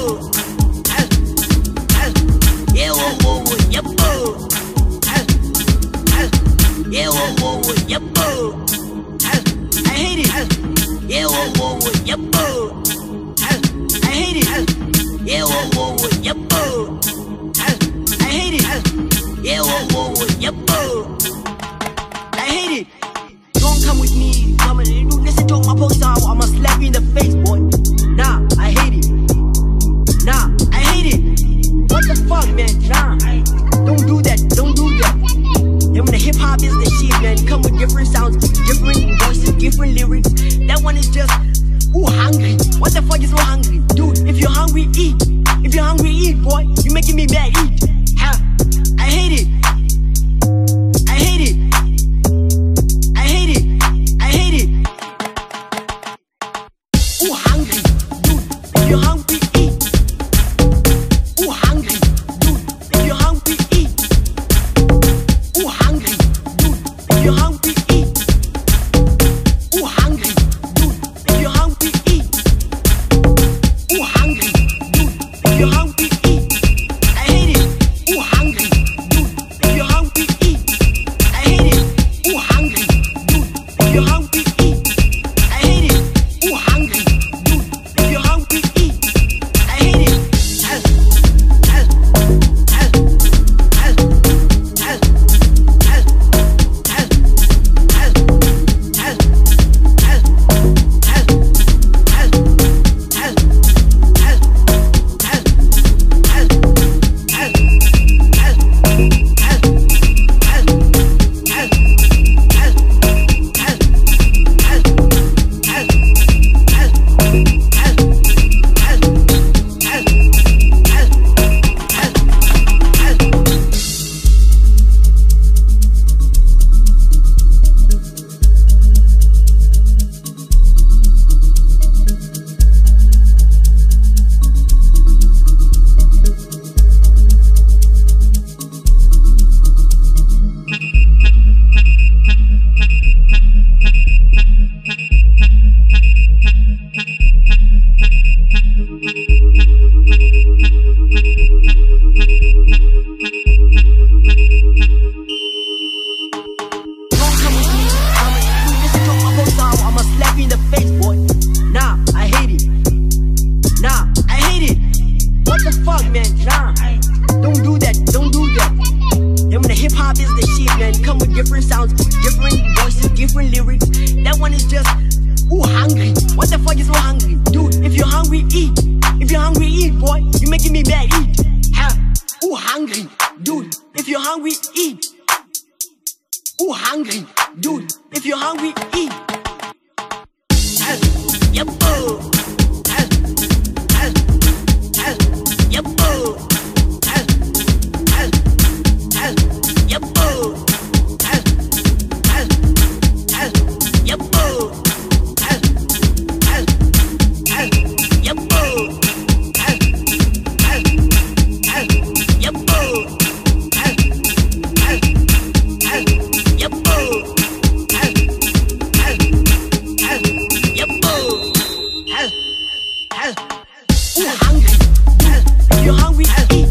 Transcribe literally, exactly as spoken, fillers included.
Yeah, whoa, whoa, whoa, yep, oh. Yeah, whoa, whoa, whoa, yep, oh. I hate it. Yeah, whoa, whoa, whoa, yep, oh. I hate it. Yeah, whoa, whoa, whoa, yep, oh. I hate it. Yeah, whoa, whoa, whoa, yep, oh. I hate it. Don't come with me, come and listen to my post. I'ma slap you in the face, boy. Nah, I hate it. Nah, I hate it. What the fuck, man? Nah, don't do that, don't do that. And when the hip hop is the shit, man, come with different sounds, different voices, different lyrics. That one is just, ooh, hungry. What the fuck is so hungry? Dude, if you're hungry, eat. If you're hungry, eat, boy. You're making me mad, eat. Ha, I hate it. I hate it. I hate it. I hate it. Ooh, hungry. Dude, if you're hungry, eat. Ooh, hungry. Dude, if you're hungry, eat. Ooh, hungry. Dude, if you're hungry, eat. Ooh, hungry. Dude, if you're hungry, eat. Ooh, hungry. Dude, if you're hungry, eat. I hate it. Ooh, hungry. Dude, if you're hungry, eat. I hate it. Ooh, hungry. Dude, if you're hungry, eat. I hate it. Ooh, hungry. Dude, if you're hungry, eat. I hate it. As, as, as, as, as, as, as, as, as, as, as, as, as, I'ma slap you in the face, boy. Nah, I hate it. Nah, I hate it. What the fuck, man? Nah, don't do that, don't do that. And when the hip hop is the shit, man, come with different sounds, different voices, different lyrics. That one is just, ooh, hungry. What the fuck is so hungry? Dude, if you're hungry, eat. If you're hungry, eat, boy. You're making me mad, eat. Ha, ooh, hungry. Dude, if you're hungry, eat. Ooh, hungry. Dude, if you're hungry, eat. As, yep, oh. As, as, as, yep, oh. As, as, as, yep, oh. As, as, as, yep, oh. As, as, as, yep, oh. As, as, as, yep, oh. As, as, as, yep, oh. As, as, as, yep, oh. As, as, ooh, hungry. As, if you're hungry, eat.